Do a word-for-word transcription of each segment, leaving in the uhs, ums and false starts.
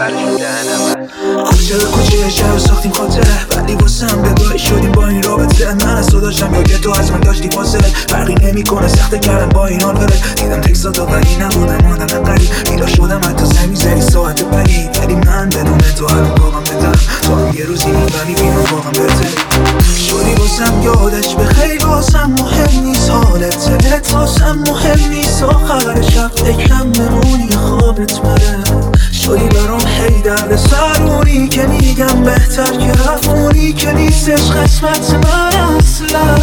برشون دهنم. عجل کوچه شهر ساختیم خاطره، ولی واسم بگاهی شدیم با این رابطه. من از تو داشتم یا که تو از من داشتی فاصله، فرقی نمیکنه سخته کردن با این حال بره. دیدم تکساتو ولی نبودم آدم قریب، بیدار شدم حتی زنگ میزنی ساعت بعید، ولی من بدون تو الان واقعا بدم. تو هم یه روزی میبینی بینم واقعا بهتری شدی واسم. یادش به خیلی واسم مهم نیست، حالت دلت واسم مهم نیست. آخر شب فکرم بمونی خوابت بره، شدی برام هی درد سرونی که میگم بهتر که رفونی، که نیستش قسمت من اصلا.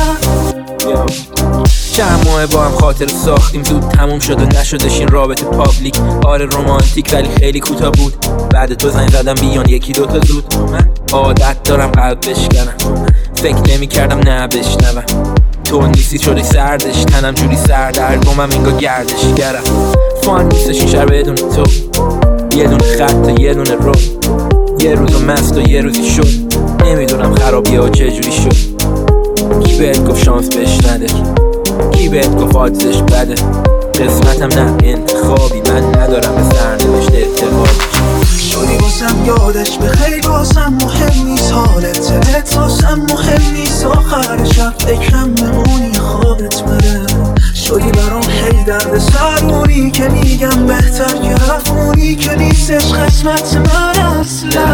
چند ماه با هم خاطر ساختیم، زود تموم شد و نشدش این رابطه پابلیک. آره رومانتیک ولی خیلی کوتاه بود. بعد تو زنگ زدم بیان یکی دوتا زود. من عادت دارم قلب بشکنم، فکر نمی کردم نه بشنوم. تو نیستی شدی سردش، تنم جوری سردرگمم انگار گردش گرم. فان نیستش این شهر بدون تو، یه دونه خط و یه دونه رو، یه روزو مست و یه روزی شد. نمیدونم خرابیه و چجوری شد. کی بهت گفت شانس بهش نده، کی بهت گفت آدزش بده. قسمتم نه انتخابی، من ندارم به سرنوشت اعتقاد. شدی واسم یادش به خیلی واسم مهم نیست، حالت دلت واسم مهم نیست. آخر شب فکرم بمونی خوابت بره، شدی برام هی درد سرونی که میگم بهتر که رفونی، که نیستش قسمت من اصلا.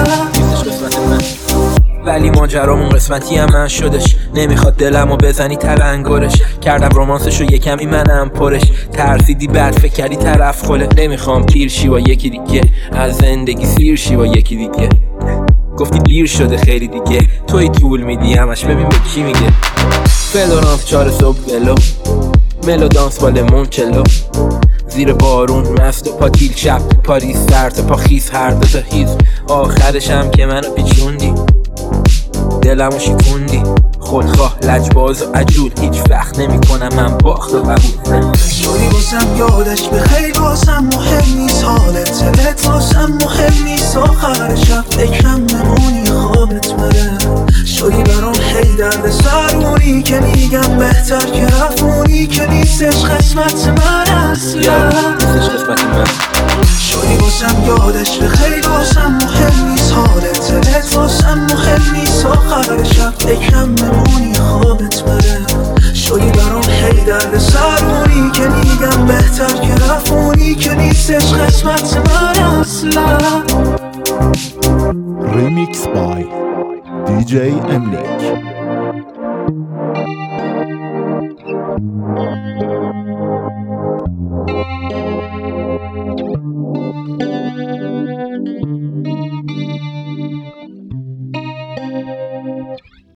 ولی ماجرامون قسمتی هم من شدش، نمیخواد دلمو بزنی تلنگرش. کردم رومانسشو یکمی منم پرش، ترسیدی بعد فکر کردی طرف خله. نمیخوام پیر شی با یکی دیگه، از زندگی سیر شی با یکی دیگه. گفتی دیر شده خیلی دیگه، توی طول میدی همش ببین به کی میگه. فلورانس چهار صبح بلو، ملو دانس با لیمونچلو، زیر بارون مست و پاتیل شب تو پاریس، سر تا پا خیس هر دو تا هیز. آخرشم که منو پیچوندی، دلمو شکوندی. خودخواه لجباز و عجول، هیچ وقت نمی کنم من باخت و قبول. شدی واسم یادش به خیلی واسم مهم نیست، حالت دلت واسم مهم نیست. آخر شب فکرم بمونی خوابت بره، شدی برام هی درد سرونی که میگم بهتر که رفونی، که نیستش قسمت من اصلا. شدی واسم یادش به خیلی واسم مهم نیست، حالت دلت واسم مهم نیست. آخر شب فکرم بمونی خوابت بره، شدی برام هی درد سرونی که میگم بهتر که رفونی، که نیستش قسمت من اصلا. Remix by دی جی املیک.